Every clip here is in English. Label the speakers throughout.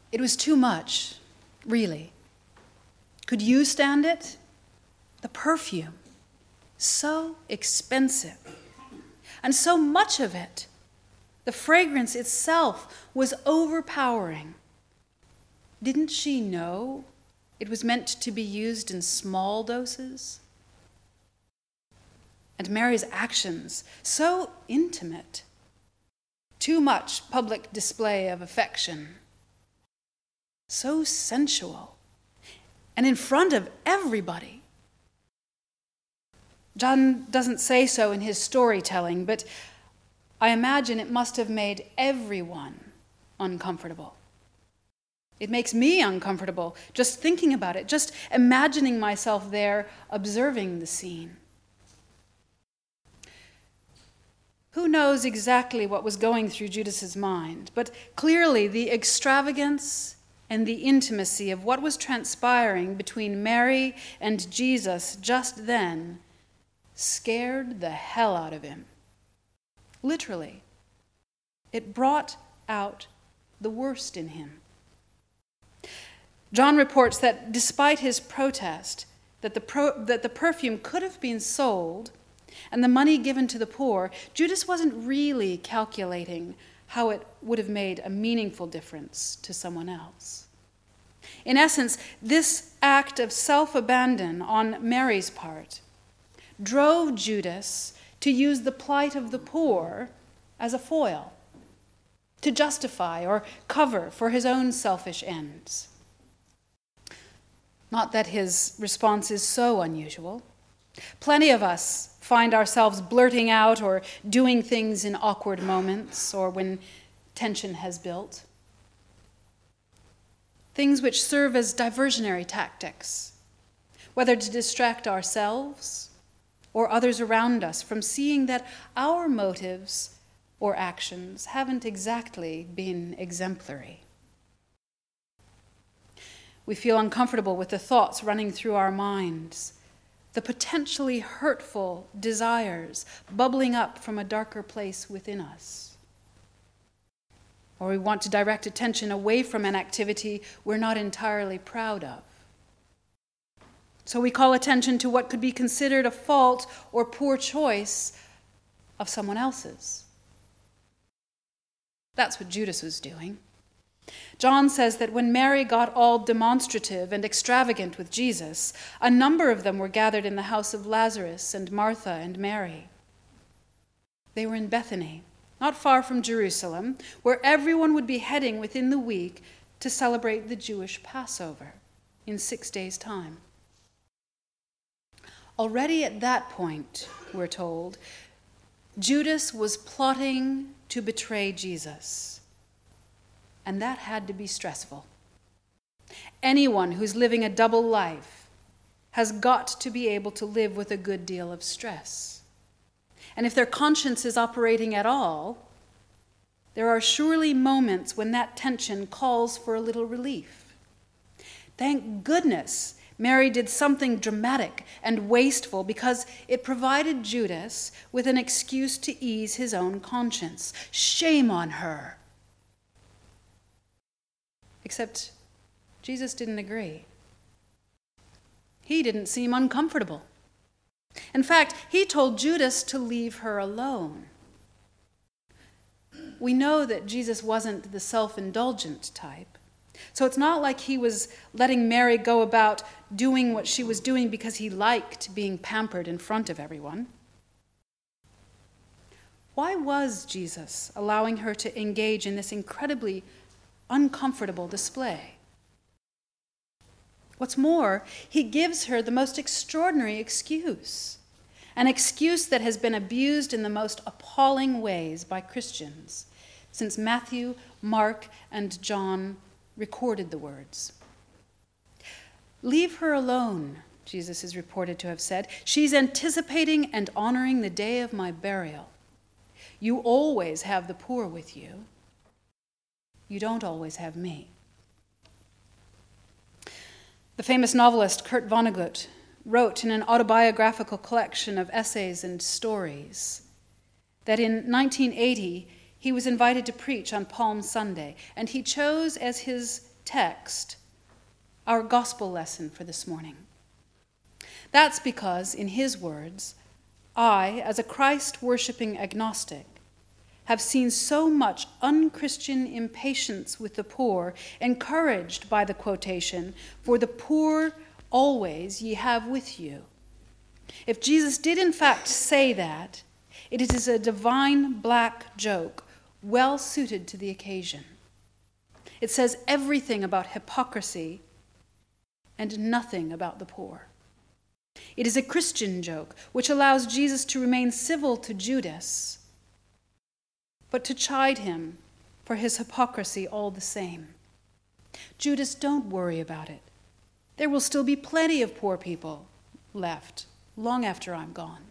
Speaker 1: It was too much, really. Could you stand it? The perfume, so expensive, and so much of it. The fragrance itself was overpowering. Didn't she know it was meant to be used in small doses? And Mary's actions, so intimate. Too much public display of affection. So sensual. And in front of everybody. John doesn't say so in his storytelling, but I imagine it must have made everyone uncomfortable. It makes me uncomfortable just thinking about it, just imagining myself there observing the scene. Who knows exactly what was going through Judas's mind, but clearly the extravagance and the intimacy of what was transpiring between Mary and Jesus just then scared the hell out of him. Literally, it brought out the worst in him. John reports that despite his protest, that the perfume could have been sold and the money given to the poor, Judas wasn't really calculating how it would have made a meaningful difference to someone else. In essence, this act of self-abandon on Mary's part drove Judas to use the plight of the poor as a foil, to justify or cover for his own selfish ends. Not that his response is so unusual. Plenty of us find ourselves blurting out or doing things in awkward moments or when tension has built. Things which serve as diversionary tactics, whether to distract ourselves or others around us from seeing that our motives or actions haven't exactly been exemplary. We feel uncomfortable with the thoughts running through our minds, the potentially hurtful desires bubbling up from a darker place within us. Or we want to direct attention away from an activity we're not entirely proud of. So we call attention to what could be considered a fault or poor choice of someone else's. That's what Judas was doing. John says that when Mary got all demonstrative and extravagant with Jesus, a number of them were gathered in the house of Lazarus and Martha and Mary. They were in Bethany, not far from Jerusalem, where everyone would be heading within the week to celebrate the Jewish Passover in 6 days' time. Already at that point, we're told, Judas was plotting to betray Jesus. And that had to be stressful. Anyone who's living a double life has got to be able to live with a good deal of stress. And if their conscience is operating at all, there are surely moments when that tension calls for a little relief. Thank goodness Mary did something dramatic and wasteful because it provided Judas with an excuse to ease his own conscience. Shame on her. Except Jesus didn't agree. He didn't seem uncomfortable. In fact, he told Judas to leave her alone. We know that Jesus wasn't the self-indulgent type. So it's not like he was letting Mary go about doing what she was doing because he liked being pampered in front of everyone. Why was Jesus allowing her to engage in this incredibly uncomfortable display? What's more, he gives her the most extraordinary excuse, an excuse that has been abused in the most appalling ways by Christians since Matthew, Mark, and John recorded the words. Leave her alone, Jesus is reported to have said. She's anticipating and honoring the day of my burial. You always have the poor with you. You don't always have me. The famous novelist Kurt Vonnegut wrote in an autobiographical collection of essays and stories that in 1980 he was invited to preach on Palm Sunday, and he chose as his text, our gospel lesson for this morning. That's because, in his words, I, as a Christ-worshipping agnostic, have seen so much unchristian impatience with the poor, encouraged by the quotation, "For the poor always ye have with you." If Jesus did in fact say that, it is a divine black joke, well suited to the occasion. It says everything about hypocrisy and nothing about the poor. It is a Christian joke, which allows Jesus to remain civil to Judas, but to chide him for his hypocrisy all the same. Judas, don't worry about it. There will still be plenty of poor people left long after I'm gone.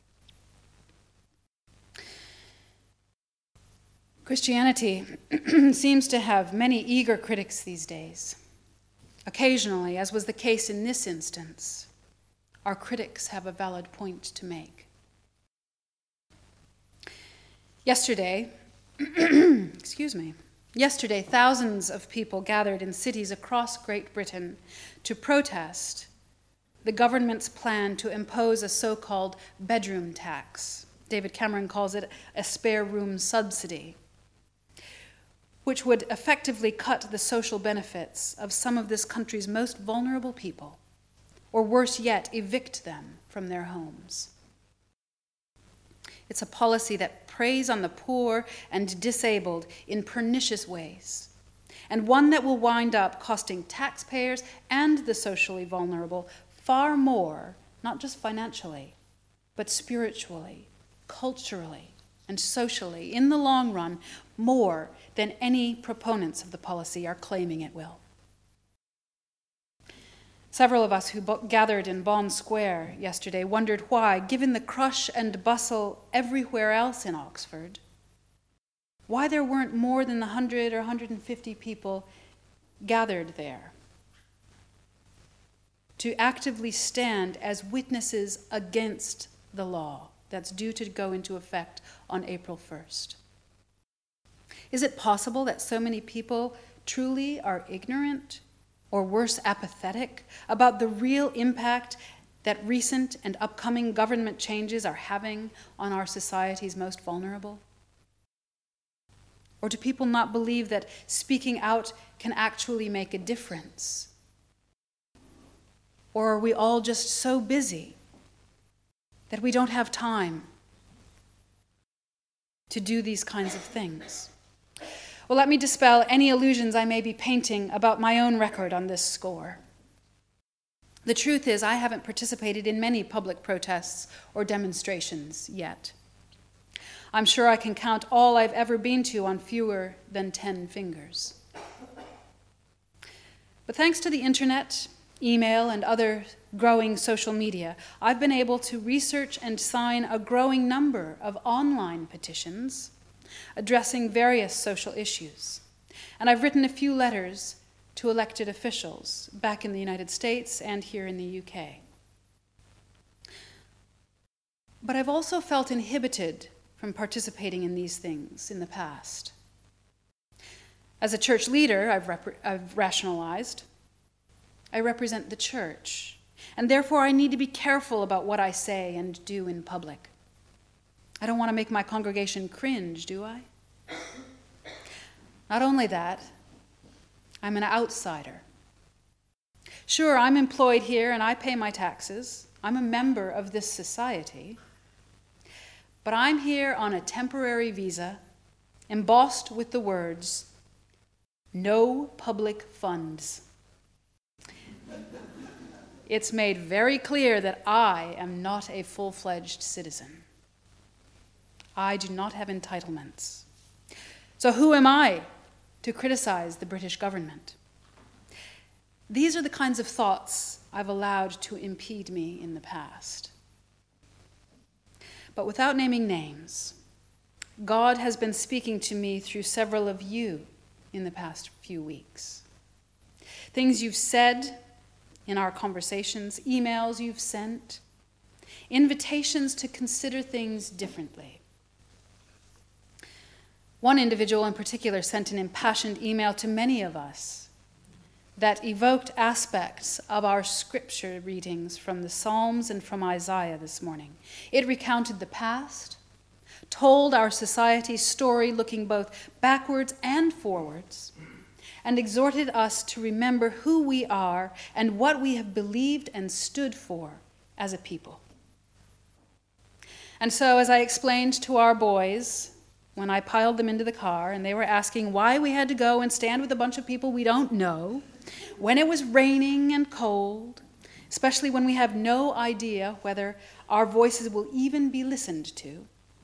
Speaker 1: Christianity seems to have many eager critics these days. Occasionally, as was the case in this instance, our critics have a valid point to make. Yesterday, thousands of people gathered in cities across Great Britain to protest the government's plan to impose a so-called bedroom tax. David Cameron calls it a spare room subsidy, which would effectively cut the social benefits of some of this country's most vulnerable people, or worse yet, evict them from their homes. It's a policy that preys on the poor and disabled in pernicious ways, and one that will wind up costing taxpayers and the socially vulnerable far more, not just financially, but spiritually, culturally, and socially, in the long run, more than any proponents of the policy are claiming it will. Several of us who gathered in Bond Square yesterday wondered why, given the crush and bustle everywhere else in Oxford, why there weren't more than 100 or 150 people gathered there to actively stand as witnesses against the law that's due to go into effect on April 1st. Is it possible that so many people truly are ignorant, or worse, apathetic, about the real impact that recent and upcoming government changes are having on our society's most vulnerable? Or do people not believe that speaking out can actually make a difference? Or are we all just so busy that we don't have time to do these kinds of things? Well, let me dispel any illusions I may be painting about my own record on this score. The truth is, I haven't participated in many public protests or demonstrations yet. I'm sure I can count all I've ever been to on fewer than 10 fingers. But thanks to the internet, email, and other growing social media, I've been able to research and sign a growing number of online petitions addressing various social issues. And I've written a few letters to elected officials back in the United States and here in the UK. But I've also felt inhibited from participating in these things in the past. As a church leader, I've rationalized, I represent the church, and therefore I need to be careful about what I say and do in public. I don't want to make my congregation cringe, do I? Not only that, I'm an outsider. Sure, I'm employed here and I pay my taxes. I'm a member of this society. But I'm here on a temporary visa, embossed with the words, "No public funds." It's made very clear that I am not a full-fledged citizen. I do not have entitlements. So who am I to criticize the British government? These are the kinds of thoughts I've allowed to impede me in the past. But without naming names, God has been speaking to me through several of you in the past few weeks. Things you've said in our conversations, emails you've sent, invitations to consider things differently. One individual in particular sent an impassioned email to many of us, that evoked aspects of our scripture readings from the Psalms and from Isaiah this morning. It recounted the past, told our society's story looking both backwards and forwards, and exhorted us to remember who we are and what we have believed and stood for as a people. And so, as I explained to our boys when I piled them into the car and they were asking why we had to go and stand with a bunch of people we don't know, when it was raining and cold, especially when we have no idea whether our voices will even be listened to,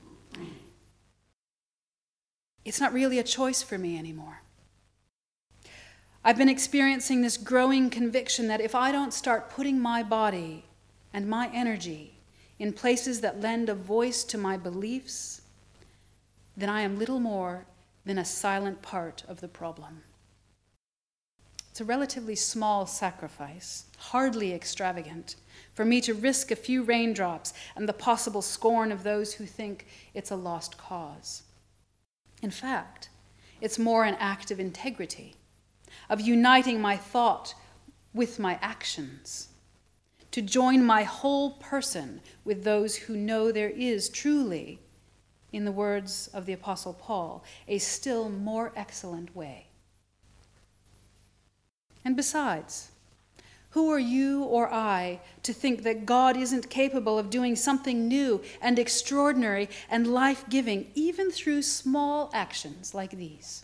Speaker 1: it's not really a choice for me anymore. I've been experiencing this growing conviction that if I don't start putting my body and my energy in places that lend a voice to my beliefs, then I am little more than a silent part of the problem. It's a relatively small sacrifice, hardly extravagant, for me to risk a few raindrops and the possible scorn of those who think it's a lost cause. In fact, it's more an act of integrity, of uniting my thought with my actions, to join my whole person with those who know there is truly, in the words of the Apostle Paul, a still more excellent way. And besides, who are you or I to think that God isn't capable of doing something new and extraordinary and life-giving, even through small actions like these?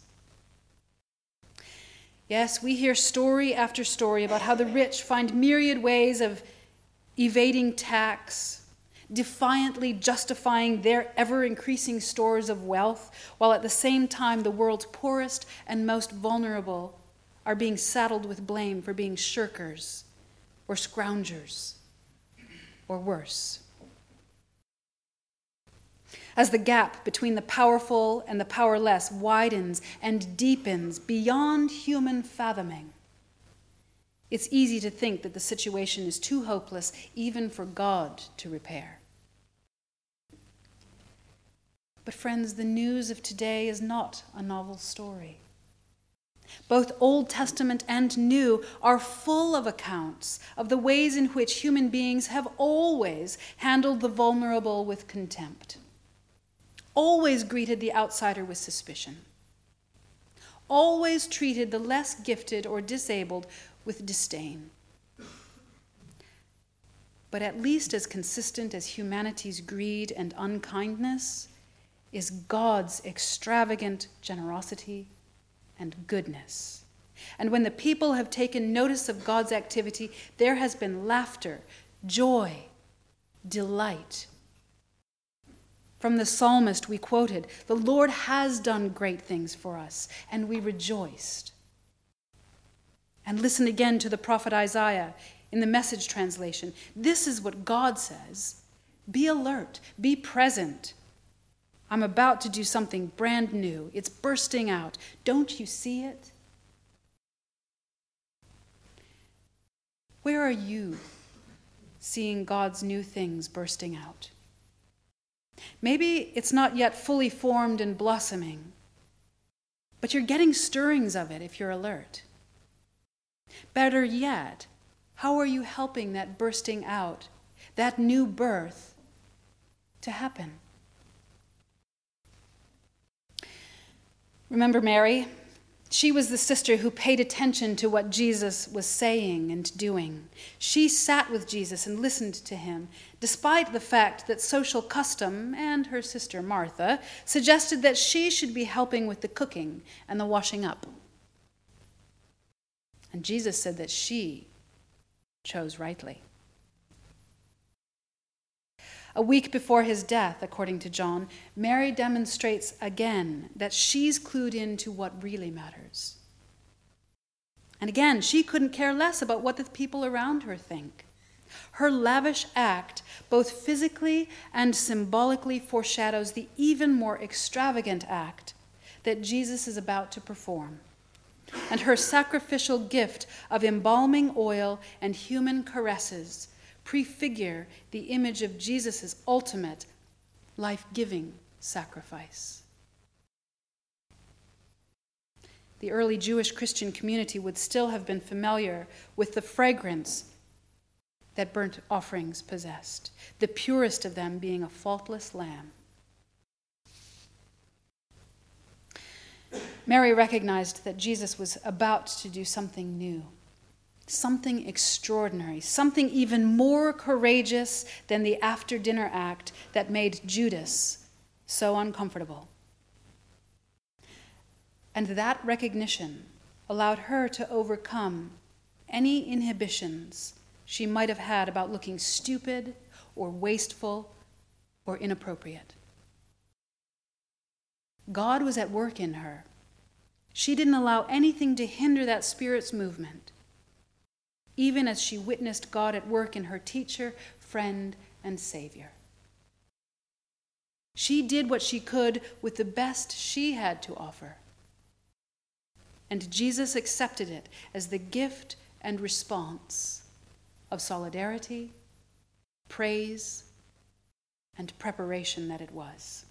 Speaker 1: Yes, we hear story after story about how the rich find myriad ways of evading tax, defiantly justifying their ever-increasing stores of wealth, while at the same time the world's poorest and most vulnerable are being saddled with blame for being shirkers or scroungers or worse. As the gap between the powerful and the powerless widens and deepens beyond human fathoming, it's easy to think that the situation is too hopeless even for God to repair. But friends, the news of today is not a novel story. Both Old Testament and New are full of accounts of the ways in which human beings have always handled the vulnerable with contempt, always greeted the outsider with suspicion, always treated the less gifted or disabled with disdain. But at least as consistent as humanity's greed and unkindness is God's extravagant generosity and goodness. And when the people have taken notice of God's activity, there has been laughter, joy, delight. From the psalmist we quoted, "The Lord has done great things for us, and we rejoiced." And listen again to the prophet Isaiah in the Message translation. This is what God says: be alert, be present. I'm about to do something brand new. It's bursting out. Don't you see it? Where are you seeing God's new things bursting out? Maybe it's not yet fully formed and blossoming, but you're getting stirrings of it if you're alert. Better yet, how are you helping that bursting out, that new birth, to happen? Remember Mary? She was the sister who paid attention to what Jesus was saying and doing. She sat with Jesus and listened to him, despite the fact that social custom and her sister Martha suggested that she should be helping with the cooking and the washing up. And Jesus said that she chose rightly. A week before his death, according to John, Mary demonstrates again that she's clued into what really matters. And again, she couldn't care less about what the people around her think. Her lavish act, both physically and symbolically, foreshadows the even more extravagant act that Jesus is about to perform. And her sacrificial gift of embalming oil and human caresses prefigure the image of Jesus' ultimate life-giving sacrifice. the early Jewish Christian community would still have been familiar with the fragrance that burnt offerings possessed, the purest of them being a faultless lamb. Mary recognized that Jesus was about to do something new, something extraordinary, something even more courageous than the after-dinner act that made Judas so uncomfortable. And that recognition allowed her to overcome any inhibitions she might have had about looking stupid or wasteful or inappropriate. God was at work in her. She didn't allow anything to hinder that Spirit's movement, even as she witnessed God at work in her teacher, friend, and Savior. She did what she could with the best she had to offer. And Jesus accepted it as the gift and response of solidarity, praise, and preparation that it was.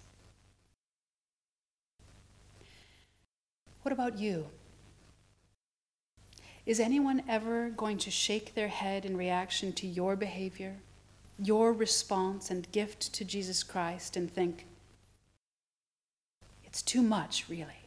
Speaker 1: What about you? Is anyone ever going to shake their head in reaction to your behavior, your response and gift to Jesus Christ, and think, it's too much, really?